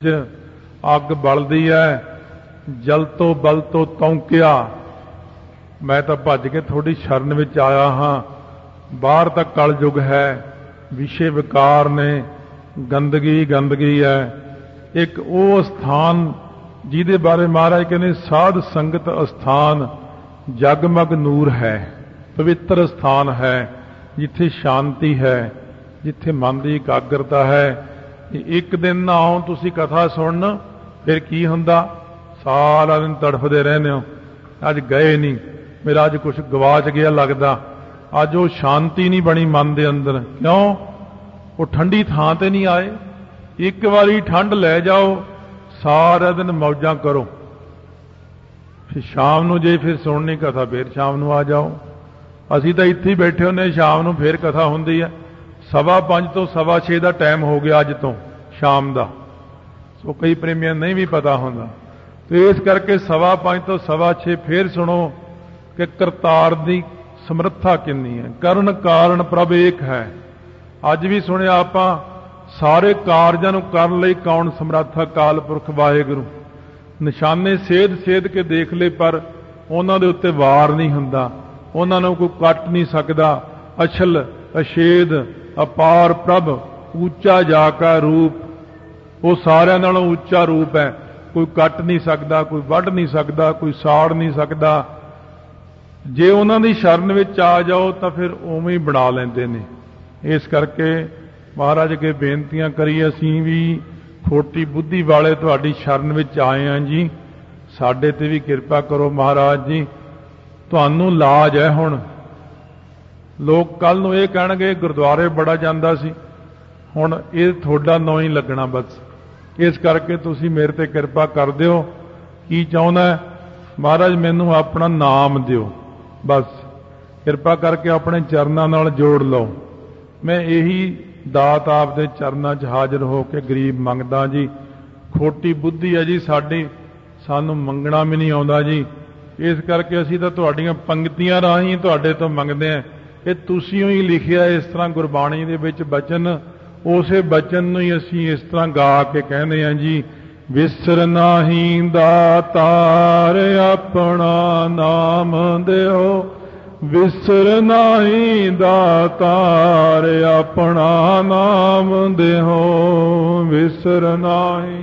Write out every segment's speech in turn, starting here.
ਅੱਗ ਬਲਦੀ ਹੈ, ਜਲ ਤੋਂ ਬਲ ਤੋਂ ਤੌਂਕਿਆ। ਮੈਂ ਤਾਂ ਭੱਜ ਕੇ ਤੁਹਾਡੀ ਸ਼ਰਨ ਵਿੱਚ ਆਇਆ ਹਾਂ। ਬਾਹਰ ਤਾਂ ਕਲਯੁਗ ਹੈ, ਵਿਸ਼ੇ ਵਿਕਾਰ ਨੇ, ਗੰਦਗੀ ਗੰਦਗੀ ਹੈ। ਇੱਕ ਉਹ ਸਥਾਨ ਜਿਹਦੇ ਬਾਰੇ ਮਹਾਰਾਜ ਕਹਿੰਦੇ ਸਾਧ ਸੰਗਤ ਅਸਥਾਨ ਜਗਮਗ ਨੂਰ ਹੈ, ਪਵਿੱਤਰ ਸਥਾਨ ਹੈ, ਜਿੱਥੇ ਸ਼ਾਂਤੀ ਹੈ, ਜਿੱਥੇ ਮਨ ਦੀ ਇਕਾਗਰਤਾ ਹੈ। ਇੱਕ ਦਿਨ ਨਾ ਆਓ ਤੁਸੀਂ ਕਥਾ ਸੁਣਨ, ਫਿਰ ਕੀ ਹੁੰਦਾ? ਸਾਰਾ ਦਿਨ ਤੜਫਦੇ ਰਹਿੰਦੇ ਹੋ, ਅੱਜ ਗਏ ਨਹੀਂ, ਮੇਰਾ ਅੱਜ ਕੁਛ ਗਵਾਚ ਗਿਆ ਲੱਗਦਾ, ਅੱਜ ਉਹ ਸ਼ਾਂਤੀ ਨਹੀਂ ਬਣੀ ਮਨ ਦੇ ਅੰਦਰ। ਕਿਉਂ? ਉਹ ਠੰਡੀ ਥਾਂ ਤੇ ਨਹੀਂ ਆਏ। ਇੱਕ ਵਾਰੀ ਠੰਡ ਲੈ ਜਾਓ, ਸਾਰਾ ਦਿਨ ਮੌਜਾਂ ਕਰੋ, ਫਿਰ ਸ਼ਾਮ ਨੂੰ ਜੇ ਫਿਰ ਸੁਣਨੀ ਕਥਾ ਫਿਰ ਸ਼ਾਮ ਨੂੰ ਆ ਜਾਓ। ਅਸੀਂ ਤਾਂ ਇੱਥੇ ਹੀ ਬੈਠੇ ਹੁੰਦੇ, ਸ਼ਾਮ ਨੂੰ ਫਿਰ ਕਥਾ ਹੁੰਦੀ ਹੈ। 5:15 ਤੋਂ 6:15 ਦਾ ਟਾਈਮ ਹੋ ਗਿਆ ਅੱਜ ਤੋਂ ਸ਼ਾਮ ਦਾ। ਸੋ ਕਈ ਪ੍ਰੇਮੀਆਂ ਨਹੀਂ ਵੀ ਪਤਾ ਹੁੰਦਾ, ਤੇ ਇਸ ਕਰਕੇ 5:15 ਤੋਂ 6:15 ਫਿਰ ਸੁਣੋ ਕਿ ਕਰਤਾਰ ਦੀ ਸਮਰੱਥਾ ਕਿੰਨੀ ਹੈ। ਕਰਨ ਕਾਰਨ ਪ੍ਰਭ ਏਕ ਹੈ। ਅੱਜ ਵੀ ਸੁਣਿਆ ਆਪਾਂ, ਸਾਰੇ ਕਾਰਜਾਂ ਨੂੰ ਕਰਨ ਲਈ ਕੌਣ ਸਮਰੱਥ? ਅਕਾਲ ਪੁਰਖ ਵਾਹਿਗੁਰੂ। ਨਿਸ਼ਾਨੇ ਸੇਧ ਸੇਧ ਕੇ ਦੇਖ ਲਏ, ਪਰ ਉਹਨਾਂ ਦੇ ਉੱਤੇ ਵਾਰ ਨਹੀਂ ਹੁੰਦਾ, ਉਹਨਾਂ ਨੂੰ ਕੋਈ ਕੱਟ ਨਹੀਂ ਸਕਦਾ। ਅਛਲ ਅਛੇਦ ਅਪਾਰ ਪ੍ਰਭ ਉੱਚਾ ਜਾ ਕਾ ਰੂਪ, ਉਹ ਸਾਰਿਆਂ ਨਾਲੋਂ ਉੱਚਾ ਰੂਪ ਹੈ। ਕੋਈ ਕੱਟ ਨਹੀਂ ਸਕਦਾ, ਕੋਈ ਵੱਢ ਨਹੀਂ ਸਕਦਾ, ਕੋਈ ਸਾੜ ਨਹੀਂ ਸਕਦਾ। ਜੇ ਉਹਨਾਂ ਦੀ ਸ਼ਰਨ ਵਿੱਚ ਆ ਜਾਓ ਤਾਂ ਫਿਰ ਉਵੇਂ ਹੀ ਬਣਾ ਲੈਂਦੇ ਨੇ। ਇਸ ਕਰਕੇ ਮਹਾਰਾਜ ਅੱਗੇ ਬੇਨਤੀਆਂ ਕਰੀ, ਅਸੀਂ ਵੀ ਖੋਟੀ ਬੁੱਧੀ ਵਾਲੇ ਤੁਹਾਡੀ ਸ਼ਰਨ ਵਿੱਚ ਆਏ ਹਾਂ ਜੀ, ਸਾਡੇ ਤੇ ਵੀ ਕਿਰਪਾ ਕਰੋ ਮਹਾਰਾਜ ਜੀ। ਤੁਹਾਨੂੰ ਲਾਜ ਹੈ ਹੁਣ। ਲੋਕ ਕੱਲ ਨੂੰ ਇਹ ਕਹਿਣਗੇ ਗੁਰਦੁਆਰੇ ਬੜਾ ਜਾਂਦਾ ਸੀ, ਹੁਣ ਇਹ ਤੁਹਾਡਾ ਨਾਂ ਹੀ ਲੱਗਣਾ ਬਸ। ਇਸ ਕਰਕੇ ਤੁਸੀਂ ਮੇਰੇ ਤੇ ਕਿਰਪਾ ਕਰ ਦਿਓ। ਕੀ ਚਾਹੁੰਦਾ? ਮਹਾਰਾਜ ਮੈਨੂੰ ਆਪਣਾ ਨਾਮ ਦਿਓ, ਬਸ ਕਿਰਪਾ ਕਰਕੇ ਆਪਣੇ ਚਰਨਾਂ ਨਾਲ ਜੋੜ ਲਓ। ਮੈਂ ਇਹੀ ਦਾਤ ਆਪਦੇ ਚਰਨਾਂ 'ਚ ਹਾਜ਼ਰ ਹੋ ਕੇ ਗਰੀਬ ਮੰਗਦਾ ਜੀ। ਖੋਟੀ ਬੁੱਧੀ ਹੈ ਜੀ ਸਾਡੀ, ਸਾਨੂੰ ਮੰਗਣਾ ਵੀ ਨਹੀਂ ਆਉਂਦਾ ਜੀ। ਇਸ ਕਰਕੇ ਅਸੀਂ ਤਾਂ ਤੁਹਾਡੀਆਂ ਪੰਕਤੀਆਂ ਰਾਹੀਂ ਤੁਹਾਡੇ ਤੋਂ ਮੰਗਦੇ ਹਾਂ। ਇਹ ਤੁਸੀਂ ਹੀ ਲਿਖਿਆ ਇਸ ਤਰ੍ਹਾਂ ਗੁਰਬਾਣੀ ਦੇ ਵਿੱਚ ਬਚਨ, ਉਸੇ ਬਚਨ ਨੂੰ ਹੀ ਅਸੀਂ ਇਸ ਤਰ੍ਹਾਂ ਗਾ ਕੇ ਕਹਿੰਦੇ ਹਾਂ ਜੀ। ਵਿਸਰ ਨਾਹੀਂ ਦਾਤਾਰ ਆਪਣਾ ਨਾਮ ਦਿਓ, ਵਿਸਰ ਨਾਹੀਂ ਦਾਤਾਰ ਆਪਣਾ ਨਾਮ ਦਿਓ, ਵਿਸਰ ਨਾਹੀਂ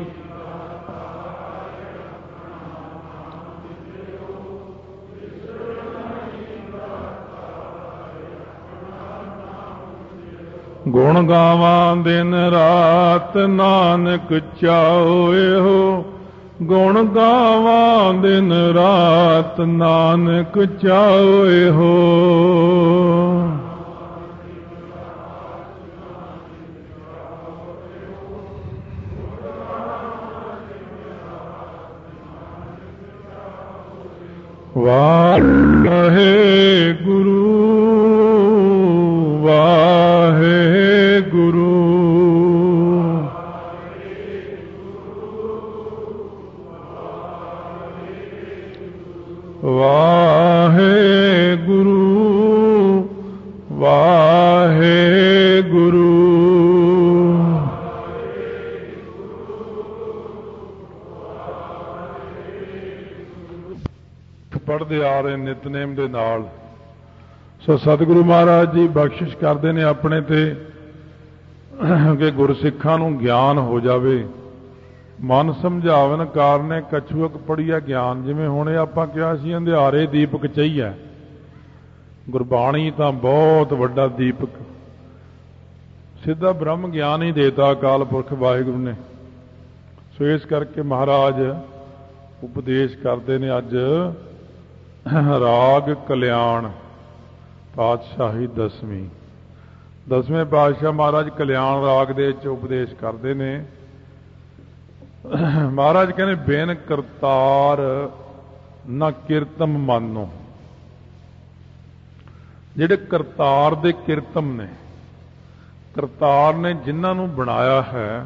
ਗੁਣ ਗਾਵਾਂ ਦਿਨ ਰਾਤ ਨਾਨਕ ਚਾਉਏ ਹੋ, ਗੁਣ ਗਾਵਾਂ ਦਿਨ ਰਾਤ ਨਾਨਕ ਚਾਉਏ ਹੋ। ਵਾਹਿਗੁਰੂ ਵਾਹਿਗੁਰੂ ਵਾਹਿਗੁਰੂ ਵਾਹਿਗੁਰੂ। ਪੜ੍ਹਦੇ ਆ ਰਹੇ ਨਿਤਨੇਮ ਦੇ ਨਾਲ। ਸੋ ਸਤਿਗੁਰੂ ਮਹਾਰਾਜ ਜੀ ਬਖਸ਼ਿਸ਼ ਕਰਦੇ ਨੇ ਆਪਣੇ ਤੇ ਕਿ ਗੁਰਸਿੱਖਾਂ ਨੂੰ ਗਿਆਨ ਹੋ ਜਾਵੇ। ਮਨ ਸਮਝਾਵਨ ਕਾਰਨੇ ਕਛੂਕ ਪੜੀਆ ਗਿਆਨ। ਜਿਵੇਂ ਹੁਣ ਆਪਾਂ ਕਿਹਾ ਸੀ ਅੰਧਿਆਰੇ ਦੀਪਕ ਚਾਹੀਏ, ਗੁਰਬਾਣੀ ਤਾਂ ਬਹੁਤ ਵੱਡਾ ਦੀਪਕ, ਸਿੱਧਾ ਬ੍ਰਹਮ ਗਿਆਨ ਹੀ ਦੇਤਾ ਅਕਾਲ ਪੁਰਖ ਵਾਹਿਗੁਰੂ ਨੇ। ਸੋ ਇਸ ਕਰਕੇ ਮਹਾਰਾਜ ਉਪਦੇਸ਼ ਕਰਦੇ ਨੇ ਅੱਜ ਰਾਗ ਕਲਿਆਣ ਪਾਤਸ਼ਾਹੀ ਦਸਵੀਂ। ਦਸਵੇਂ ਪਾਤਸ਼ਾਹ ਮਹਾਰਾਜ ਕਲਿਆਣ ਰਾਗ ਦੇ ਵਿੱਚ ਉਪਦੇਸ਼ ਕਰਦੇ ਨੇ। ਮਹਾਰਾਜ ਕਹਿੰਦੇ ਬਿਨ ਕਰਤਾਰ ਨਾ ਕੀਰਤਮ ਮਾਨੋ। ਜਿਹੜੇ ਕਰਤਾਰ ਦੇ ਕੀਰਤਮ ਨੇ, ਕਰਤਾਰ ਨੇ ਜਿਨ੍ਹਾਂ ਨੂੰ ਬਣਾਇਆ ਹੈ,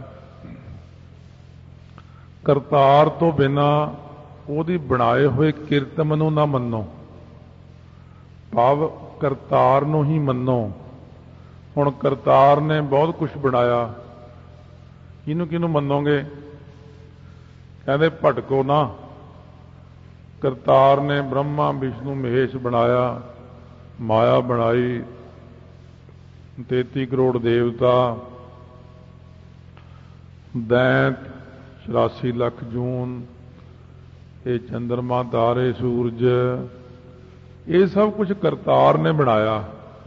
ਕਰਤਾਰ ਤੋਂ ਬਿਨਾਂ ਉਹਦੀ ਬਣਾਏ ਹੋਏ ਕੀਰਤਮ ਨੂੰ ਨਾ ਮੰਨੋ, ਭਾਵ ਕਰਤਾਰ ਨੂੰ ਹੀ ਮੰਨੋ। ਹੁਣ ਕਰਤਾਰ ਨੇ ਬਹੁਤ ਕੁਝ ਬਣਾਇਆ, ਕਿਹਨੂੰ ਕਿਹਨੂੰ ਮੰਨੋਗੇ? ਕਹਿੰਦੇ ਭਟਕੋ ਨਾ। ਕਰਤਾਰ ਨੇ ਬ੍ਰਹਮਾ ਵਿਸ਼ਨੂੰ ਮਹੇਸ਼ ਬਣਾਇਆ, ਮਾਇਆ ਬਣਾਈ, 33 ਕਰੋੜ ਦੇਵਤਾ, ਦੈਂਤ, 84 ਲੱਖ ਜੂਨ, ਇਹ ਚੰਦਰਮਾ, ਤਾਰੇ, ਸੂਰਜ, ਇਹ ਸਭ ਕੁਝ ਕਰਤਾਰ ਨੇ ਬਣਾਇਆ।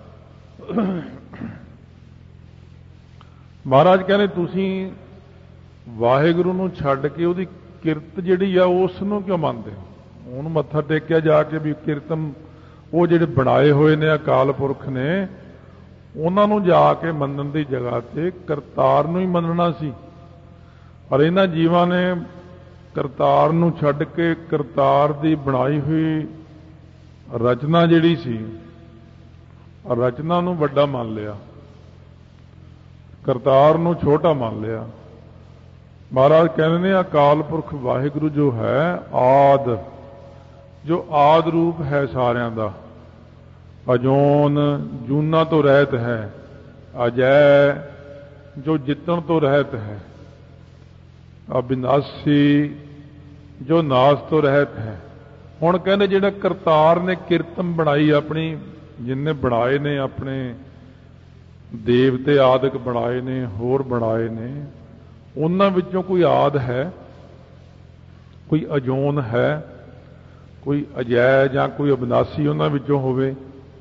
ਮਹਾਰਾਜ ਕਹਿੰਦੇ ਤੁਸੀਂ ਵਾਹਿਗੁਰੂ ਨੂੰ ਛੱਡ ਕੇ ਉਹਦੀ ਕਿਰਤ ਜਿਹੜੀ ਆ ਉਸ ਨੂੰ ਕਿਉਂ ਮੰਨਦੇ ਹੋ? ਉਹਨੂੰ ਮੱਥਾ ਟੇਕਿਆ ਜਾ ਕੇ ਵੀ ਕੀਰਤਨ ਉਹ ਜਿਹੜੇ ਬਣਾਏ ਹੋਏ ਨੇ ਅਕਾਲ ਪੁਰਖ ਨੇ, ਉਹਨਾਂ ਨੂੰ ਜਾ ਕੇ ਮੰਨਣ ਦੀ ਜਗ੍ਹਾ ਤੇ ਕਰਤਾਰ ਨੂੰ ਹੀ ਮੰਨਣਾ ਸੀ। ਪਰ ਇਹਨਾਂ ਜੀਵਾਂ ਨੇ ਕਰਤਾਰ ਨੂੰ ਛੱਡ ਕੇ ਕਰਤਾਰ ਦੀ ਬਣਾਈ ਹੋਈ ਰਚਨਾ ਜਿਹੜੀ ਸੀ, ਰਚਨਾ ਨੂੰ ਵੱਡਾ ਮੰਨ ਲਿਆ, ਕਰਤਾਰ ਨੂੰ ਛੋਟਾ ਮੰਨ ਲਿਆ। ਮਹਾਰਾਜ ਕਹਿੰਦੇ ਨੇ ਅਕਾਲ ਪੁਰਖ ਵਾਹਿਗੁਰੂ ਜੋ ਹੈ ਆਦਿ, ਜੋ ਆਦਿ ਰੂਪ ਹੈ ਸਾਰਿਆਂ ਦਾ, ਅਜੋਨ ਜੂਨਾਂ ਤੋਂ ਰਹਿਤ ਹੈ, ਅਜੈ ਜੋ ਜਿੱਤਣ ਤੋਂ ਰਹਿਤ ਹੈ, ਅਬਿਨਾਸੀ ਜੋ ਨਾਸ ਤੋਂ ਰਹਿਤ ਹੈ। ਹੁਣ ਕਹਿੰਦੇ ਜਿਹੜਾ ਕਰਤਾਰ ਨੇ ਕਿਰਤਮ ਬਣਾਈ ਆਪਣੀ, ਜਿਨਨੇ ਬਣਾਏ ਨੇ ਆਪਣੇ ਦੇਵਤੇ ਆਦਿਕ ਬਣਾਏ ਨੇ, ਹੋਰ ਬਣਾਏ ਨੇ, ਉਹਨਾਂ ਵਿੱਚੋਂ ਕੋਈ ਆਦ ਹੈ, ਕੋਈ ਅਜੋਨ ਹੈ, ਕੋਈ ਅਜੈ ਜਾਂ ਕੋਈ ਅਬਿਨਾਸੀ ਉਹਨਾਂ ਵਿੱਚੋਂ ਹੋਵੇ?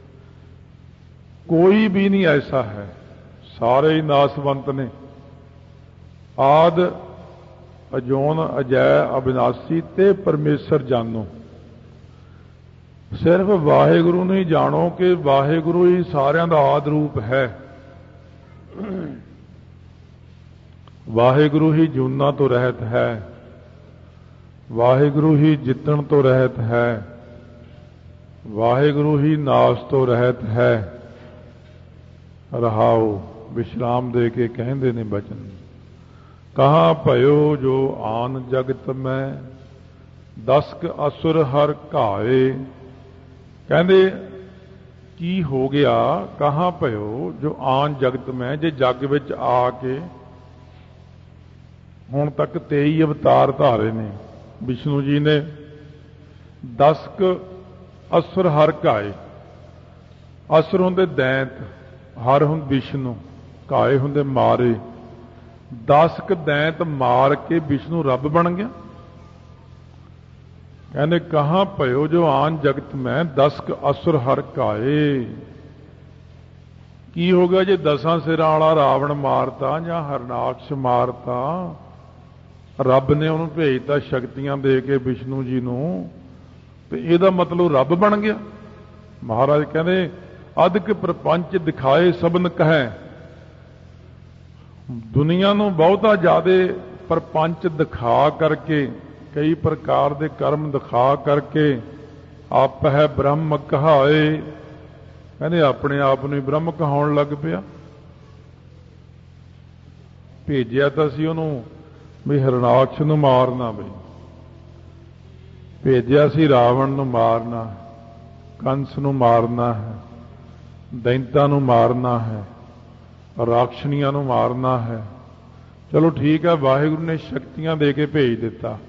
ਕੋਈ ਵੀ ਨਹੀਂ ਐਸਾ ਹੈ, ਸਾਰੇ ਹੀ ਨਾਸਵੰਤ ਨੇ। ਆਦ, ਅਜੋਨ, ਅਜੈ, ਅਬਿਨਾਸੀ ਤੇ ਪਰਮੇਸ਼ਰ ਜਾਣੋ। ਸਿਰਫ ਵਾਹਿਗੁਰੂ ਨੂੰ ਹੀ ਜਾਣੋ ਕਿ ਵਾਹਿਗੁਰੂ ਹੀ ਸਾਰਿਆਂ ਦਾ ਆਦ ਰੂਪ ਹੈ। ਵਾਹਿਗੁਰੂ ਹੀ ਜੂਨਾਂ ਤੋਂ ਰਹਿਤ ਹੈ, ਵਾਹਿਗੁਰੂ ਹੀ ਜਿੱਤਣ ਤੋਂ ਰਹਿਤ ਹੈ, ਵਾਹਿਗੁਰੂ ਹੀ ਨਾਸ ਤੋਂ ਰਹਿਤ ਹੈ। ਰਹਾਓ ਵਿਸ਼ਰਾਮ ਦੇ ਕੇ ਕਹਿੰਦੇ ਨੇ ਬਚਨ, ਕਹਾਂ ਭਇਓ ਜੋ ਆਨ ਜਗਤ ਮੈਂ, ਦਸਕ ਅਸੁਰ ਹਰ ਘਾਏ। ਕਹਿੰਦੇ ਕੀ ਹੋ ਗਿਆ? ਕਹਾਂ ਭਇਓ ਜੋ ਆਨ ਜਗਤ ਮੈਂ, ਜੇ ਜੱਗ ਵਿੱਚ ਆ ਕੇ ਹੁਣ ਤੱਕ 23 ਅਵਤਾਰ ਧਾਰੇ ਨੇ ਵਿਸ਼ਨੂੰ ਜੀ ਨੇ। ਦਸਕ ਅਸੁਰ ਹਰ ਘਾਏ, ਅਸੁਰ ਹੁੰਦੇ ਦੈਂਤ, ਹਰ ਹੁੰਦੇ ਵਿਸ਼ਨੂੰ, ਘਾਏ ਹੁੰਦੇ ਮਾਰੇ। 10 ਦੈਂਤ ਮਾਰ ਕੇ ਵਿਸ਼ਨੂੰ ਰੱਬ ਬਣ ਗਿਆ। ਕਹਿੰਦੇ ਕਹਾਂ ਭਇਓ ਜੋ ਆਨ ਜਗਤ ਮੈਂ, 10 ਅਸੁਰ ਹਰ ਘਾਏ। ਕੀ ਹੋ ਗਿਆ ਜੇ 10 ਸਿਰਾਂ ਵਾਲਾ ਰਾਵਣ ਮਾਰਤਾ ਜਾਂ ਹਰਨਾਕਸ਼ ਮਾਰਤਾ? ਰੱਬ ਨੇ ਉਹਨੂੰ ਭੇਜਤਾ ਸ਼ਕਤੀਆਂ ਦੇ ਕੇ ਵਿਸ਼ਨੂੰ ਜੀ ਨੂੰ, ਤੇ ਇਹਦਾ ਮਤਲਬ ਰੱਬ ਬਣ ਗਿਆ। ਮਹਾਰਾਜ ਕਹਿੰਦੇ ਅਦਕ ਪ੍ਰਪੰਚ ਦਿਖਾਏ ਸਭਨ ਕਹੈ। ਦੁਨੀਆ ਨੂੰ ਬਹੁਤਾ ਜ਼ਿਆਦਾ ਪ੍ਰਪੰਚ ਦਿਖਾ ਕਰਕੇ, ਕਈ ਪ੍ਰਕਾਰ ਦੇ ਕਰਮ ਦਿਖਾ ਕਰਕੇ ਆਪ ਹੈ ਬ੍ਰਹਮ ਕਹਾਏ। ਕਹਿੰਦੇ ਆਪਣੇ ਆਪ ਨੂੰ ਹੀ ਬ੍ਰਹਮ ਕਹਾਉਣ ਲੱਗ ਪਿਆ। ਭੇਜਿਆ ਤਾਂ ਸੀ ਉਹਨੂੰ ਵੀ ਹਰਨਾਕਸ਼ ਨੂੰ ਮਾਰਨਾ, ਬਈ ਭੇਜਿਆ ਸੀ ਰਾਵਣ ਨੂੰ ਮਾਰਨਾ, ਕੰਸ ਨੂੰ ਮਾਰਨਾ ਹੈ, ਦੈਂਤਾਂ ਨੂੰ ਮਾਰਨਾ ਹੈ, ਰਾਖਸ਼ਣੀਆਂ ਨੂੰ ਮਾਰਨਾ ਹੈ। ਚਲੋ ਠੀਕ ਹੈ, ਵਾਹਿਗੁਰੂ ਨੇ ਸ਼ਕਤੀਆਂ ਦੇ ਕੇ ਭੇਜ ਦਿੱਤਾ,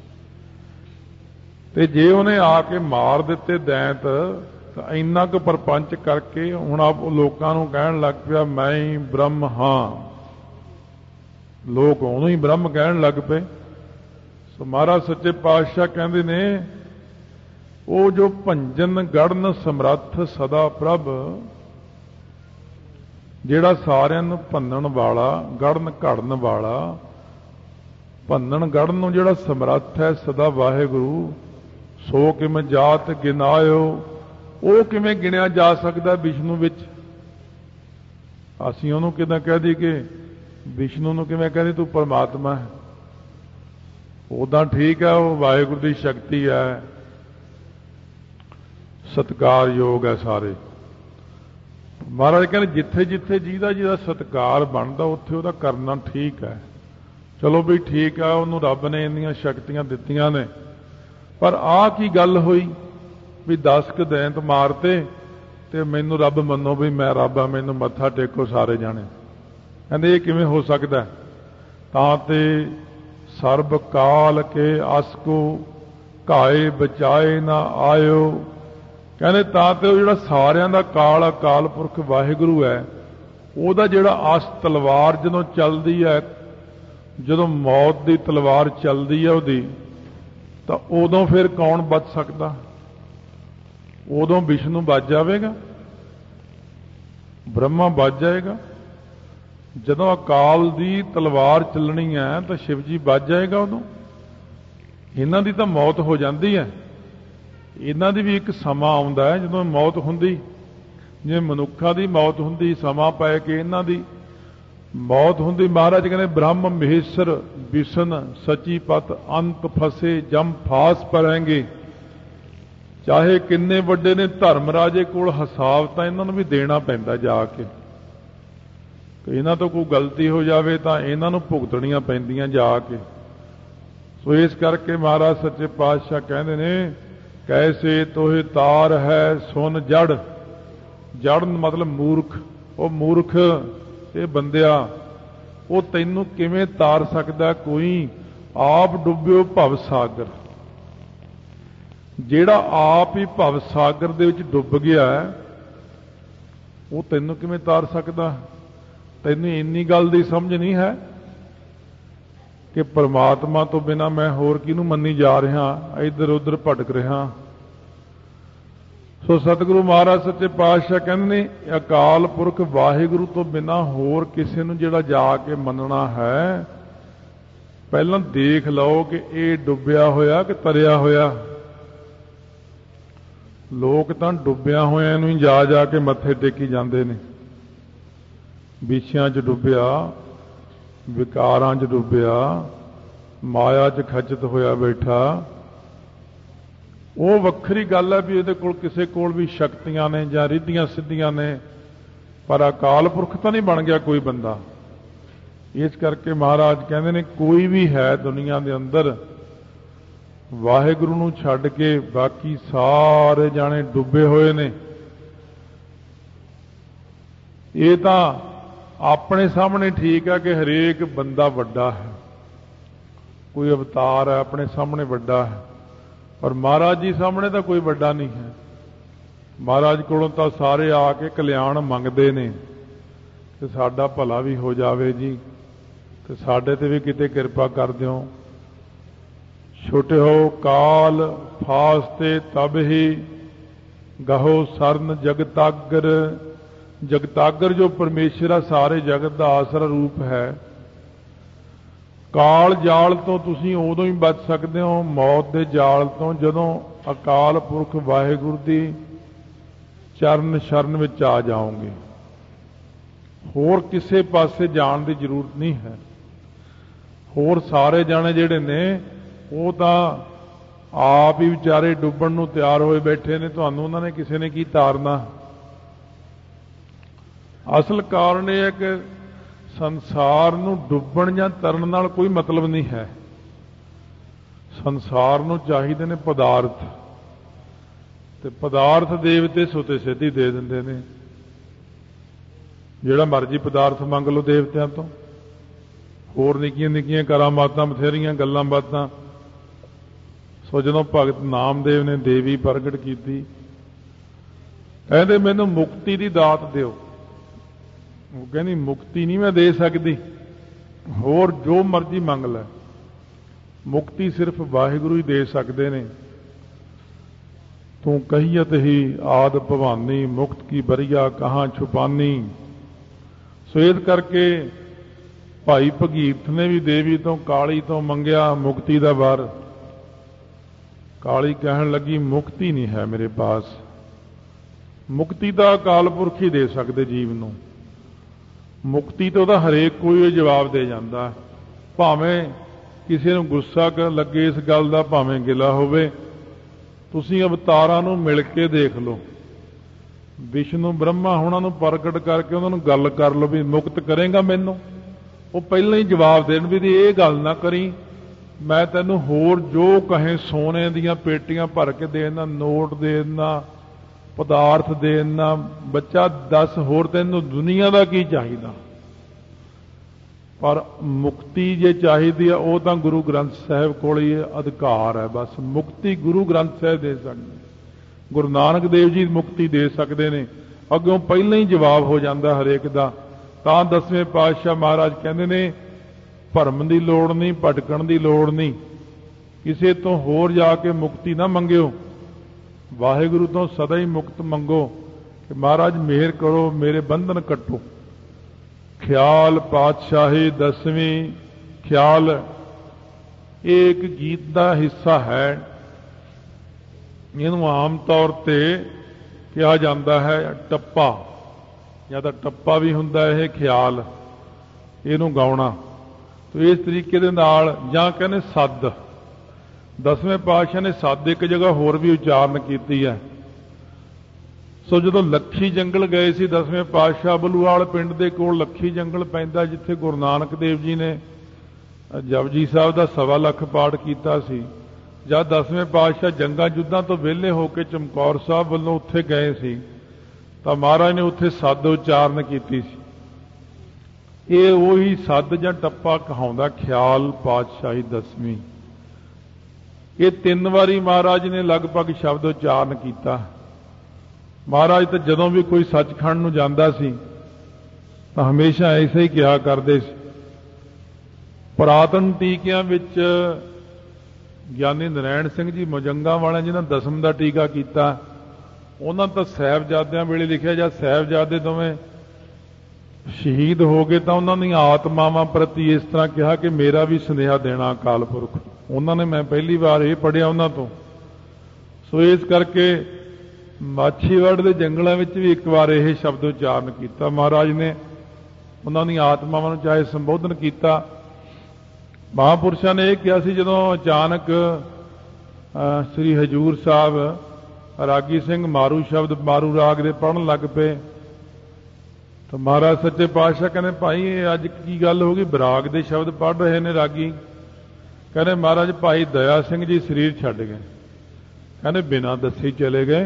ਤੇ ਜੇ ਉਹਨੇ ਆ ਕੇ ਮਾਰ ਦਿੱਤੇ ਦੈਂਤ, ਤਾਂ ਇੰਨਾ ਕੁ ਪ੍ਰਪੰਚ ਕਰਕੇ ਹੁਣ ਆਪ ਲੋਕਾਂ ਨੂੰ ਕਹਿਣ ਲੱਗ ਪਿਆ ਮੈਂ ਹੀ ਬ੍ਰਹਮ ਹਾਂ। ਲੋਕ ਉਹਨੂੰ ਹੀ ਬ੍ਰਹਮ ਕਹਿਣ ਲੱਗ ਪਏ। ਸੋ ਮਹਾਰਾਜ ਸੱਚੇ ਪਾਤਸ਼ਾਹ ਕਹਿੰਦੇ ਨੇ ਉਹ ਜੋ ਭੰਜਨ ਗੜਨ ਸਮਰੱਥ ਸਦਾ ਪ੍ਰਭ, ਜਿਹੜਾ ਸਾਰਿਆਂ ਨੂੰ ਭੰਨਣ ਵਾਲਾ, ਗੜਨ ਘੜਨ ਵਾਲਾ, ਭੰਨਣ ਗੜਨ ਨੂੰ ਜਿਹੜਾ ਸਮਰੱਥ ਹੈ ਸਦਾ ਵਾਹਿਗੁਰੂ, ਸੋ ਕਿਵੇਂ ਜਾਤ ਗਿਨਾਇਓ। ਉਹ ਕਿਵੇਂ ਗਿਣਿਆ ਜਾ ਸਕਦਾ ਵਿਸ਼ਨੂੰ ਵਿੱਚ? ਅਸੀਂ ਉਹਨੂੰ ਕਿਦਾਂ ਕਹਿ ਦਈਏ ਕਿ ਵਿਸ਼ਨੂੰ ਨੂੰ ਕਿਵੇਂ ਕਹਿੰਦੇ ਤੂੰ ਪਰਮਾਤਮਾ ਹੈ? ਉਦਾਂ ਠੀਕ ਹੈ, ਉਹ ਵਾਹਿਗੁਰੂ ਦੀ ਸ਼ਕਤੀ ਹੈ, ਸਤਿਕਾਰਯੋਗ ਹੈ ਸਾਰੇ। ਮਹਾਰਾਜ ਕਹਿੰਦੇ ਜਿੱਥੇ ਜਿੱਥੇ ਜਿਹਦਾ ਸਤਿਕਾਰ ਬਣਦਾ ਉੱਥੇ ਉਹਦਾ ਕਰਨਾ ਠੀਕ ਹੈ। ਚਲੋ ਵੀ ਠੀਕ ਹੈ, ਉਹਨੂੰ ਰੱਬ ਨੇ ਇੰਨੀਆਂ ਸ਼ਕਤੀਆਂ ਦਿੱਤੀਆਂ ਨੇ, ਪਰ ਆਹ ਕੀ ਗੱਲ ਹੋਈ ਵੀ 10 ਦੈਂਤ ਮਾਰਤੇ ਤੇ ਮੈਨੂੰ ਰੱਬ ਮੰਨੋ ਵੀ ਮੈਂ ਰੱਬ ਆ, ਮੈਨੂੰ ਮੱਥਾ ਟੇਕੋ ਸਾਰੇ ਜਾਣੇ। ਕਹਿੰਦੇ ਇਹ ਕਿਵੇਂ ਹੋ ਸਕਦਾ? ਤਾਂ ਤੇ ਸਰਬ ਕਾਲ ਕੇ ਅਸ ਕੋ ਘਾਏ ਬਚਾਏ ਨਾ ਆਇਓ। ਕਹਿੰਦੇ ਤਾਂ ਤੇ ਉਹ ਜਿਹੜਾ ਸਾਰਿਆਂ ਦਾ ਕਾਲ ਅਕਾਲ ਪੁਰਖ ਵਾਹਿਗੁਰੂ ਹੈ, ਉਹਦਾ ਜਿਹੜਾ ਅਸ ਤਲਵਾਰ ਜਦੋਂ ਚੱਲਦੀ ਹੈ, ਜਦੋਂ ਮੌਤ ਦੀ ਤਲਵਾਰ ਚੱਲਦੀ ਹੈ ਉਹਦੀ, ਤਾਂ ਉਦੋਂ ਫਿਰ ਕੌਣ ਬਚ ਸਕਦਾ? ਉਦੋਂ ਵਿਸ਼ਨੂੰ ਬਚ ਜਾਵੇਗਾ, ਬ੍ਰਹਮਾ ਬਚ ਜਾਏਗਾ। ਜਦੋਂ ਅਕਾਲ ਦੀ ਤਲਵਾਰ ਚੱਲਣੀ ਹੈ ਤਾਂ ਸ਼ਿਵ ਜੀ ਬਚ ਜਾਏਗਾ ਉਦੋਂ। ਇਹਨਾਂ ਦੀ ਤਾਂ ਮੌਤ ਹੋ ਜਾਂਦੀ ਹੈ, ਇਹਨਾਂ ਦੀ ਵੀ ਇੱਕ ਸਮਾਂ ਆਉਂਦਾ ਹੈ ਜਦੋਂ ਮੌਤ ਹੁੰਦੀ, ਜਿਵੇਂ ਮਨੁੱਖਾਂ ਦੀ ਮੌਤ ਹੁੰਦੀ, ਸਮਾਂ ਪੈ ਕੇ ਇਹਨਾਂ ਦੀ ਮੌਤ ਹੁੰਦੀ। ਮਹਾਰਾਜ ਕਹਿੰਦੇ ਬ੍ਰਹਮ ਮਹੇਸ਼ਰ ਵਿਸ਼ਨ ਸਚੀ ਪਤ ਅੰਤ ਫਸੇ ਜਮ ਫਾਸ ਪਰੈਂਗੇ। ਚਾਹੇ ਕਿੰਨੇ ਵੱਡੇ ਨੇ ਧਰਮ ਰਾਜੇ ਕੋਲ ਹਿਸਾਬ ਤਾਂ ਇਹਨਾਂ ਨੂੰ ਵੀ ਦੇਣਾ ਪੈਂਦਾ ਜਾ ਕੇ। ਇਹਨਾਂ ਤੋਂ ਕੋਈ ਗਲਤੀ ਹੋ ਜਾਵੇ ਤਾਂ ਇਹਨਾਂ ਨੂੰ ਭੁਗਤਣੀਆਂ ਪੈਂਦੀਆਂ ਜਾ ਕੇ। ਸੋ ਇਸ ਕਰਕੇ ਮਹਾਰਾਜ ਸੱਚੇ ਪਾਤਸ਼ਾਹ ਕਹਿੰਦੇ ਨੇ ਕੈਸੇ ਤੋਹੇ ਤਾਰ ਹੈ ਸੁਨ ਜੜ। ਜੜ ਮਤਲਬ ਮੂਰਖ। ਉਹ ਮੂਰਖ ਇਹ ਬੰਦਿਆ, ਉਹ ਤੈਨੂੰ ਕਿਵੇਂ ਤਾਰ ਸਕਦਾ ਕੋਈ? ਆਪ ਡੁੱਬਿਓ ਭਵ ਸਾਗਰ। ਜਿਹੜਾ ਆਪ ਹੀ ਭਵ ਸਾਗਰ ਦੇ ਵਿੱਚ ਡੁੱਬ ਗਿਆ ਉਹ ਤੈਨੂੰ ਕਿਵੇਂ ਤਾਰ ਸਕਦਾ? ਤੈਨੂੰ ਇੰਨੀ ਗੱਲ ਦੀ ਸਮਝ ਨਹੀਂ ਹੈ ਕਿ ਪਰਮਾਤਮਾ ਤੋਂ ਬਿਨਾਂ ਮੈਂ ਹੋਰ ਕਿਹਨੂੰ ਮੰਨੀ ਜਾ ਰਿਹਾ, ਇੱਧਰ ਉੱਧਰ ਭਟਕ ਰਿਹਾ। ਸੋ ਸਤਿਗੁਰੂ ਮਹਾਰਾਜ ਸੱਚੇ ਪਾਤਸ਼ਾਹ ਕਹਿੰਦੇ ਨੇ ਅਕਾਲ ਪੁਰਖ ਵਾਹਿਗੁਰੂ ਤੋਂ ਬਿਨਾਂ ਹੋਰ ਕਿਸੇ ਨੂੰ ਜਿਹੜਾ ਜਾ ਕੇ ਮੰਨਣਾ ਹੈ, ਪਹਿਲਾਂ ਦੇਖ ਲਓ ਕਿ ਇਹ ਡੁੱਬਿਆ ਹੋਇਆ ਕਿ ਤਰਿਆ ਹੋਇਆ। ਲੋਕ ਤਾਂ ਡੁੱਬਿਆ ਹੋਇਆਂ ਨੂੰ ਹੀ ਜਾ ਜਾ ਕੇ ਮੱਥੇ ਟੇਕੀ ਜਾਂਦੇ ਨੇ। ਵਿਸ਼ਿਆਂ 'ਚ ਡੁੱਬਿਆ, ਵਿਕਾਰਾਂ 'ਚ ਡੁੱਬਿਆ, ਮਾਇਆ 'ਚ ਖਚਿਤ ਹੋਇਆ ਬੈਠਾ। ਉਹ ਵੱਖਰੀ ਗੱਲ ਹੈ ਵੀ ਇਹਦੇ ਕੋਲ ਕਿਸੇ ਕੋਲ ਵੀ ਸ਼ਕਤੀਆਂ ਨੇ ਜਾਂ ਰਿੱਧੀਆਂ ਸਿੱਧੀਆਂ ਨੇ, ਪਰ ਅਕਾਲ ਪੁਰਖ ਤਾਂ ਨਹੀਂ ਬਣ ਗਿਆ ਕੋਈ ਬੰਦਾ। ਇਸ ਕਰਕੇ ਮਹਾਰਾਜ ਕਹਿੰਦੇ ਨੇ ਕੋਈ ਵੀ ਹੈ ਦੁਨੀਆ ਦੇ ਅੰਦਰ ਵਾਹਿਗੁਰੂ ਨੂੰ ਛੱਡ ਕੇ ਬਾਕੀ ਸਾਰੇ ਜਾਣੇ ਡੁੱਬੇ ਹੋਏ ਨੇ। ਇਹ ਤਾਂ ਆਪਣੇ ਸਾਹਮਣੇ ਠੀਕ ਹੈ ਕਿ ਹਰੇਕ ਬੰਦਾ ਵੱਡਾ ਹੈ, ਕੋਈ ਅਵਤਾਰ ਹੈ ਆਪਣੇ ਸਾਹਮਣੇ ਵੱਡਾ ਹੈ, ਪਰ ਮਹਾਰਾਜ ਜੀ ਸਾਹਮਣੇ ਤਾਂ ਕੋਈ ਵੱਡਾ ਨਹੀਂ ਹੈ। ਮਹਾਰਾਜ ਕੋਲੋਂ ਤਾਂ ਸਾਰੇ ਆ ਕੇ ਕਲਿਆਣ ਮੰਗਦੇ ਨੇ ਕਿ ਸਾਡਾ ਭਲਾ ਵੀ ਹੋ ਜਾਵੇ ਜੀ, ਤੇ ਸਾਡੇ ਤੇ ਵੀ ਕਿਤੇ ਕਿਰਪਾ ਕਰ ਦਿਓ। ਛੋਟੇ ਹੋ ਕਾਲ ਫਾਸਤੇ ਤਬ ਹੀ ਗਹੋ ਸਰਨ ਜਗਤਾਗਰ। ਜਗਤਾਗਰ ਜੋ ਪਰਮੇਸ਼ਰ ਆ, ਸਾਰੇ ਜਗਤ ਦਾ ਆਸਰਾ ਰੂਪ ਹੈ। ਕਾਲ ਜਾਲ ਤੋਂ ਤੁਸੀਂ ਉਦੋਂ ਹੀ ਬਚ ਸਕਦੇ ਹੋ, ਮੌਤ ਦੇ ਜਾਲ ਤੋਂ, ਜਦੋਂ ਅਕਾਲ ਪੁਰਖ ਵਾਹਿਗੁਰੂ ਦੀ ਚਰਨ ਸ਼ਰਨ ਵਿੱਚ ਆ ਜਾਓਗੇ। ਹੋਰ ਕਿਸੇ ਪਾਸੇ ਜਾਣ ਦੀ ਜ਼ਰੂਰਤ ਨਹੀਂ ਹੈ। ਹੋਰ ਸਾਰੇ ਜਾਣੇ ਜਿਹੜੇ ਨੇ ਉਹ ਤਾਂ ਆਪ ਹੀ ਵਿਚਾਰੇ ਡੁੱਬਣ ਨੂੰ ਤਿਆਰ ਹੋਏ ਬੈਠੇ ਨੇ, ਤੁਹਾਨੂੰ ਉਹਨਾਂ ਨੇ ਕਿਸੇ ਨੇ ਕੀ ਤਾਰਨਾ। ਅਸਲ ਕਾਰਨ ਇਹ ਹੈ ਕਿ ਸੰਸਾਰ ਨੂੰ ਡੁੱਬਣ ਜਾਂ ਤਰਨ ਨਾਲ ਕੋਈ ਮਤਲਬ ਨਹੀਂ ਹੈ। ਸੰਸਾਰ ਨੂੰ ਚਾਹੀਦੇ ਨੇ ਪਦਾਰਥ, ਤੇ ਪਦਾਰਥ ਦੇਵਤੇ ਸੁਤੇ ਸਿੱਧੀ ਦੇ ਦਿੰਦੇ ਨੇ। ਜਿਹੜਾ ਮਰਜ਼ੀ ਪਦਾਰਥ ਮੰਗ ਲਓ ਦੇਵਤਿਆਂ ਤੋਂ। ਹੋਰ ਨਿੱਕੀਆਂ ਨਿੱਕੀਆਂ ਕਰਾਮਾਤਾਂ ਬਥੇਰੀਆਂ ਗੱਲਾਂ ਬਾਤਾਂ। ਸੋ ਜਦੋਂ ਭਗਤ ਨਾਮਦੇਵ ਨੇ ਦੇਵੀ ਪ੍ਰਗਟ ਕੀਤੀ, ਕਹਿੰਦੇ ਮੈਨੂੰ ਮੁਕਤੀ ਦੀ ਦਾਤ ਦਿਓ। ਉਹ ਕਹਿੰਦੀ ਮੁਕਤੀ ਨਹੀਂ ਮੈਂ ਦੇ ਸਕਦੀ, ਹੋਰ ਜੋ ਮਰਜ਼ੀ ਮੰਗ ਲੈ, ਮੁਕਤੀ ਸਿਰਫ ਵਾਹਿਗੁਰੂ ਹੀ ਦੇ ਸਕਦੇ ਨੇ। ਤੂੰ ਕਹੀਅਤ ਹੀ ਆਦ ਭਵਾਨੀ ਮੁਕਤ ਕੀ ਬਰੀਆ ਕਹਾਂ ਛੁਪਾਨੀ। ਸੋ ਇਸ ਕਰਕੇ ਭਾਈ ਭਗੀਰਥ ਨੇ ਵੀ ਦੇਵੀ ਤੋਂ ਕਾਲੀ ਤੋਂ ਮੰਗਿਆ ਮੁਕਤੀ ਦਾ ਵਰ। ਕਾਲੀ ਕਹਿਣ ਲੱਗੀ ਮੁਕਤੀ ਨਹੀਂ ਹੈ ਮੇਰੇ ਪਾਸ। ਮੁਕਤੀ ਤਾਂ ਅਕਾਲ ਪੁਰਖ ਹੀ ਦੇ ਸਕਦੇ ਜੀਵ ਨੂੰ। ਮੁਕਤੀ ਤੋਂ ਤਾਂ ਹਰੇਕ ਕੋਈ ਜਵਾਬ ਦੇ ਜਾਂਦਾ, ਭਾਵੇਂ ਕਿਸੇ ਨੂੰ ਗੁੱਸਾ ਲੱਗੇ ਇਸ ਗੱਲ ਦਾ, ਭਾਵੇਂ ਗਿਲਾ ਹੋਵੇ। ਤੁਸੀਂ ਅਵਤਾਰਾਂ ਨੂੰ ਮਿਲ ਕੇ ਦੇਖ ਲਓ, ਵਿਸ਼ਨੂੰ ਬ੍ਰਹਮਾ ਉਹਨਾਂ ਨੂੰ ਪ੍ਰਗਟ ਕਰਕੇ ਉਹਨਾਂ ਨੂੰ ਗੱਲ ਕਰ ਲਓ ਵੀ ਮੁਕਤ ਕਰੇਗਾ ਮੈਨੂੰ। ਉਹ ਪਹਿਲਾਂ ਹੀ ਜਵਾਬ ਦੇਣ ਵੀ ਇਹ ਗੱਲ ਨਾ ਕਰੀ, ਮੈਂ ਤੈਨੂੰ ਹੋਰ ਜੋ ਕਹੇ ਸੋਨੇ ਦੀਆਂ ਪੇਟੀਆਂ ਭਰ ਕੇ ਦੇ ਦਿੰਦਾ, ਨੋਟ ਦੇ ਦਿੰਦਾ, ਪਦਾਰਥ ਦੇ ਦਿੰਦਾ। ਬੱਚਾ ਦੱਸ ਹੋਰ ਤੈਨੂੰ ਦੁਨੀਆ ਦਾ ਕੀ ਚਾਹੀਦਾ? पर मुक्ति जे चाहिदी है वो तो गुरु ग्रंथ साहिब कोल ही अधिकार है। बस मुक्ति गुरु ग्रंथ साहिब दे सकते, गुरु नानक देव जी मुक्ति दे सकते हैं। अगों पहले ही जवाब हो जाता हरेक का। तां 10वें पातशाह महाराज कहते ने भरम की लोड़ नहीं, भटकण की लोड़ नहीं, किसी तो होर जाके मुक्ति ना मंगियो, वाहिगुरु तो सदा ही मुक्त मंगो कि महाराज मेहर करो, मेरे बंधन कट्टो। ख्याल पातशाही 10वीं ख्याल एक गीत का हिस्सा है। इनू आम तौर पर कहा जाता है टप्पा, या तो टप्पा भी हुंदा है ख्याल, इनू गाउणा। तो इस तरीके दे नाल जां कहने सद, 10वें पातशाह ने सद एक जगह होर भी उचारण की है। सो जो लखी जंगल गए सी 10वें पातशाह, बलूवाल पिंड के कोल लखी जंगल पैंदा, जिथे गुरु नानक देव जी ने जपजी साहब का 1.25 लाख पाठ किया सी। जब 10वें पातशाह जंगा युद्धां तो वेले होकर चमकौर साहब वालों उत्थे गए सी, तो महाराज ने उत्थे सद उचारण की सी। ये वही सद जां टप्पा कहाउंदा ख्याल पातशाही 10वीं। ये 3 वारी महाराज ने लगभग शब्द उचारण किया। महाराज तो जदों भी कोई सचखंड नूं जांदा सी तो हमेशा ऐसे ही कहा करते सी। पुरातन टीकियां विच ਗਿਆਨੀ ਨਰੈਣ ਸਿੰਘ जी ਮੁਜੰਗਾ वाले जिन्होंने 10ਮ ਦਾ ਟੀਕਾ ਕੀਤਾ, ਉਹਨਾਂ ਤਾਂ ਸਾਹਿਬਜ਼ਾਦਿਆਂ ਵੇਲੇ ਲਿਖਿਆ, ਜਦ ਸਾਹਿਬਜ਼ਾਦੇ ਦੋਵੇਂ ਸ਼ਹੀਦ ਹੋ ਗਏ ਤਾਂ ਉਹਨਾਂ ਦੀਆਂ ਆਤਮਾਵਾਂ ਪ੍ਰਤੀ ਇਸ ਤਰ੍ਹਾਂ ਕਿਹਾ ਕਿ ਮੇਰਾ ਵੀ ਸੁਨੇਹਾ ਦੇਣਾ ਅਕਾਲ ਪੁਰਖ। ਉਹਨਾਂ ਨੇ, ਮੈਂ ਪਹਿਲੀ ਵਾਰ ਇਹ ਪੜ੍ਹਿਆ ਉਹਨਾਂ ਤੋਂ। ਸੋ ਇਸ ਕਰਕੇ ਮਾਛੀਵਾੜ ਦੇ ਜੰਗਲਾਂ ਵਿੱਚ ਵੀ ਇੱਕ ਵਾਰ ਇਹ ਸ਼ਬਦ ਉਚਾਰਨ ਕੀਤਾ ਮਹਾਰਾਜ ਨੇ। ਉਹਨਾਂ ਦੀਆਂ ਆਤਮਾਵਾਂ ਨੂੰ ਚਾਹੇ ਸੰਬੋਧਨ ਕੀਤਾ। महापुरुषों ने यह कहा सी, जदों अचानक श्री हजूर साहब रागी सिंह मारू शब्द मारू राग दे पढ़न लग पे, तो महाराज सच्चे पातशाह कहने भाई अज की गल हो गई, बराग दे शब्द पढ़ रहे ने रागी। कहने महाराज भाई दया सिंह जी शरीर छड्ड गए, कहने बिना दसे चले गए।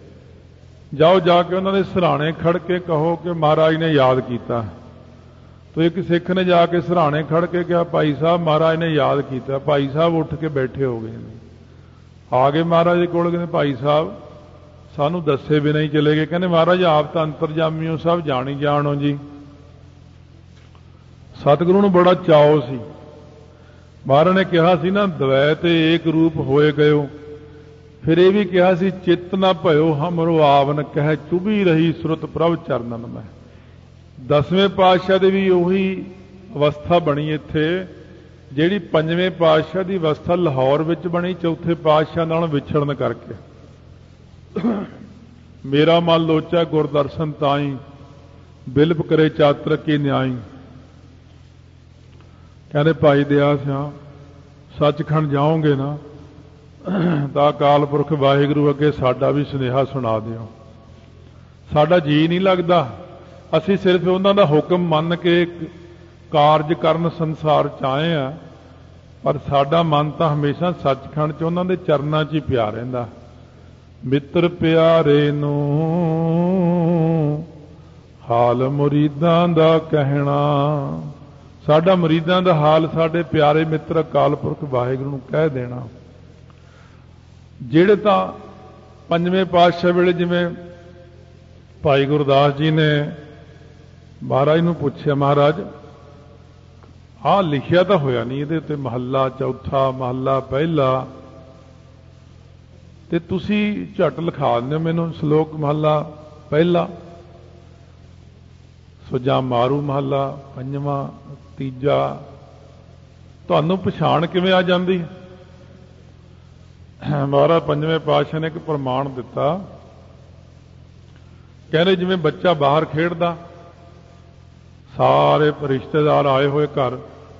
जाओ जाके उन्होंने सराहने खड़ के कहो कि महाराज ने याद किया। तो एक सिख ने जाके सराहने खड़ के कहा भाई साहब महाराज ने याद किया। भाई साहब उठ के बैठे हो गए, आ गए महाराज के कोल। कहते भाई साहब सानू दसे बिना ही चले गए। कहने महाराज आप तो अंतरजामी हो, सब जानी जान हो जी। सतगुरु नूं बड़ा चाओ सी। महाराज ने कहा सी ना द्वैत एक रूप होए गयो। फिर यह भी कहा सी चित्त ना भयो हमरो आवन कह चुभी रही सुरत प्रभ चरणन में। 10वें पातशाह की भी उही अवस्था बनी इत्थे जिहड़ी 5वें पातशाह की अवस्था लाहौर विच बनी, चौथे पातशाह नाल विछड़न करके। मेरा मन लोचा गुरदर्शन ताई बिलप करे चातर की न्याई। कहते भाई दया सिया सचखंड जाओगे ना तो अकाल पुरख वाहिगुरु अगे साडा भी सुनेहा सुना दिओ। साडा जी नहीं लगता, असी सिर्फ उन्हों का हुक्म मन के कारज करन संसार च आए हैं, पर साडा मन तो हमेशा सचखंड च उन्हों के चरणों च ही पिया रहिंदा। मित्र प्यारे नू हाल मुरीदां दा कहना, साडा मुरीदां दा हाल साडे प्यारे मित्र अकाल पुरख वाहिगुरू नूं कह देना। जिहड़े तां 5वें पातशाह वेले जिवें भाई गुरदास जी ने महाराज नूं पुछया, महाराज हाँ लिखिया तो होया नहीं इहदे उत्ते महला चौथा महला पहला, ते तुसी झट लिखा दिंदे मैनूं श्लोक महला पहला। सो जां मारू महला पंजवां तीजा, तुहानूं पछाण किवें आ जांदी? महाराज 5वें पातशाह ने एक प्रमाण दिता। कहने जिवें बच्चा बाहर खेडदा, सारे रिश्तेदार आए हुए घर,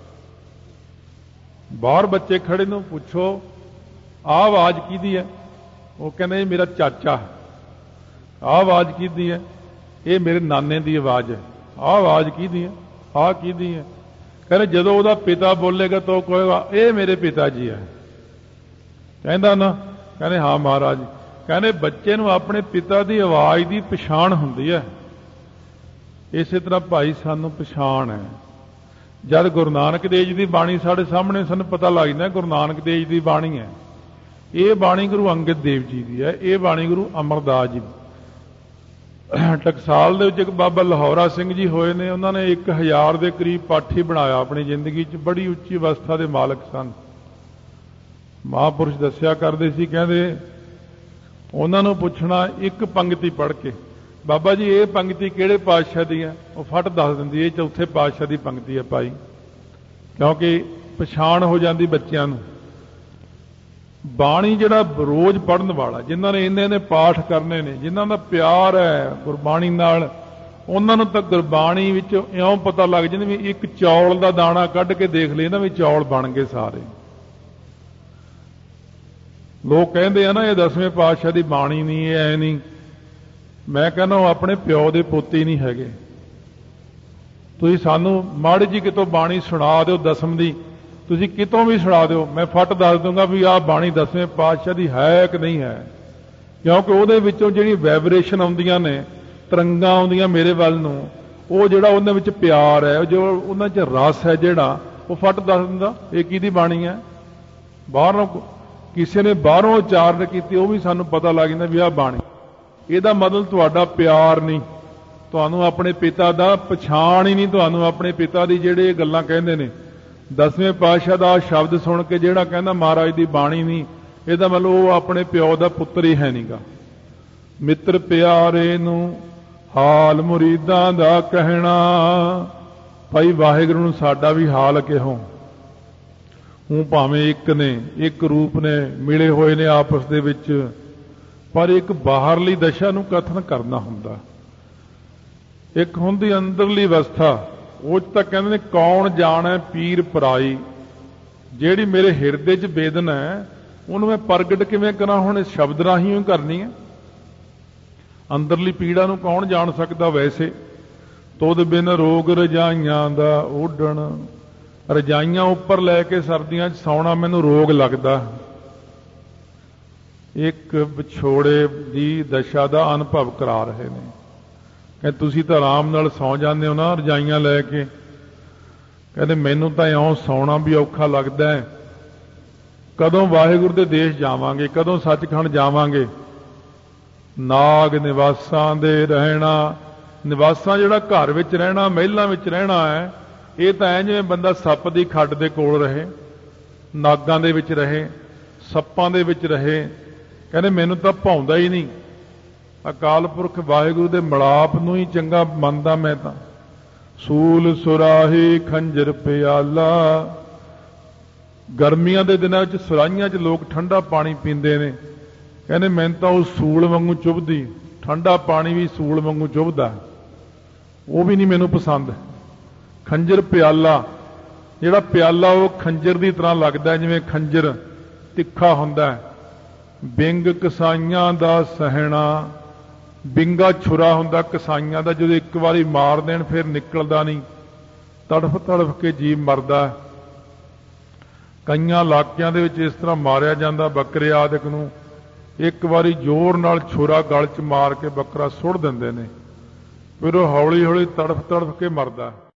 बाहर बच्चे खड़े नूं पुछो आ आवाज किहदी है? वो कहने मेरा चाचा है। आ आवाज किहदी है? ये मेरे नाने की आवाज है। आ आवाज किहदी है? आ किहदी है? कहने जदों उहदा पिता बोलेगा तो कहेगा ये मेरे पिता जी है। कहंदा ना? कहने हाँ महाराज। कहने बच्चे नूं अपने पिता की आवाज़ की पछाण हुंदी है। इस तरह भाई सानू पछाण है। जद गुरु नानक देव जी की बाणी साढ़े सामने सानूं पता लग जाता गुरु नानक देव जी की बाणी है। ये बाणी गुरु अंगद देव जी की है, ये बाणी गुरु अमरदास जी की। टकसाल दे विच एक बाबा लाहौरा सिंह जी होए ने, उन्होंने 1000 के करीब पाठी बनाया अपनी जिंदगी च, बड़ी उच्ची अवस्था के मालक सन। महापुरुष दस्या करते सी, कहते उन्होंने पूछना एक पंक्ति पढ़ के, बाबा जी ये पंक्ति किहड़े पातशाह दी है? वो फट दस दिंदी ये चौथे पातशाह की पंक्ति है भाई, क्योंकि पछाण हो जाती बच्चों नूं। बाणी जिहड़ा रोज़ पढ़न वाला, जिन्हां ने इन्ने पाठ करने ने, जिन्हां दा प्यार है गुरबाणी नाल, उन्हां नूं तां गुरबाणी विच इउं पता लग जांदा भी एक चौल दा दाणा कढ के देख ले ना भी चौल बन गए सारे। लोग कहते हैं ना ये 10वें पातशाह की बाणी नहीं, ऐ नहीं। मैं कहना अपने प्यो के पोते नहीं हैगे। तुसीं सानू माड़ी जी कितों बाणी सुना दो 10वीं दी, तुसीं कितों भी सुना दो, मैं फट दस दूंगा भी आह बाणी 10वें पातशाह की है कि नहीं है। क्योंकि उहदे विचों जिहड़ी वाइब्रेशन आउंदियां ने, तरंगां आउंदियां मेरे वल नूं, वो जिहड़ा उहदे विच प्यार है, जो उहदे च रस है, जिहड़ा वो फट दस दिंदा ये किहदी बाणी है। बाहरों किसी ने बाहरों उचारण की, वो भी सानू पता लग जाता भी आह बाणी। ਇਹਦਾ मतलब ਤੁਹਾਡਾ प्यार नहीं, ਤੁਹਾਨੂੰ अपने पिता का पछाण ही नहीं, ਤੁਹਾਨੂੰ अपने पिता की ਜਿਹੜੇ ਗੱਲਾਂ ਕਹਿੰਦੇ ਨੇ। 10वें पातशाह का शब्द सुन के ਜਿਹੜਾ ਕਹਿੰਦਾ महाराज की बाणी नहीं, ਇਹਦਾ मतलब वो अपने प्यो का पुत्र ही है नहींगा। मित्र प्यारे नूं हाल मुरीदां दा कहना, भाई वाहिगुरू नूं साडा भी हाल कहो। हूँ भावें एक ने, एक रूप ने, मिले होए ने आपस दे विच, पर एक बाहरली दशा नूं कथन करना हुंदा। एक हुंदी अंदरली अवस्था, वो तां कहंदे ने कौन जाणे पीर पराई। जिहड़ी मेरे हिरदे च वेदना है उहनूं मैं प्रगट किवें करां? हुण इस शब्द राहीं ही करनी है। अंदरली पीड़ा नूं कौन जाण सकदा? वैसे तुद बिन रोग रजाइयां दा ओढ़ण, रजाइयां उपर लैके सर्दियां च सौना मैनूं रोग लगदा। एक विछोड़े की दशा का अनुभव करा रहे हैं कि तुसी तो आराम नाल सौ जाते हो ना रजाइयां लैके, कहते मैनू तो इउं सौना भी औखा लगता है। कदों वाहिगुरू के देश जावांगे, कदों सचखंड जावांगे। नाग निवासां दे रहना, निवासां जिहड़ा घर विच रहना, महलां विच रहना है, ये तो ऐ जिवें बंदा सप दी खड्ड दे कोल रहे, नागां दे विच रहे, सप्पां दे विच रहे। कहने मैनू तो भाउंदा ही नहीं। अकाल पुरख वाहिगुरू दे मिलाप नूं ही चंगा मनदा मैं तां। सूल सुराही खंजर प्याला, गर्मियां दे दिनां च सुराहियां च लोग ठंडा पानी पींदे ने। कहने मैनूं तां उह सूल वांगू चुभदी, ठंडा पानी भी सूल वांगू चुभदा, वो भी नहीं मैनूं पसंद। खंजर प्याला, जिहड़ा प्याला वो खंजर की तरह लगदा, जिवें खंजर तिखा हुंदा है। बिंग कसाइयां दा सहना, बिंगा छुरा हुंदा कसाइयां दा, जो एक बारी मार देण फिर निकलदा नहीं, तड़फ तड़फ के जीव मरदा। कईयां इलाकिਆਂ ਦੇ ਵਿੱਚ इस तरह मारिया जांदा बकरे आदिक नूं, एक बारी जोर नाल छुरा गल च मार के बकरा सुट दिंदे ने, फिर वो हौली हौली तड़फ तड़फ के मरदा।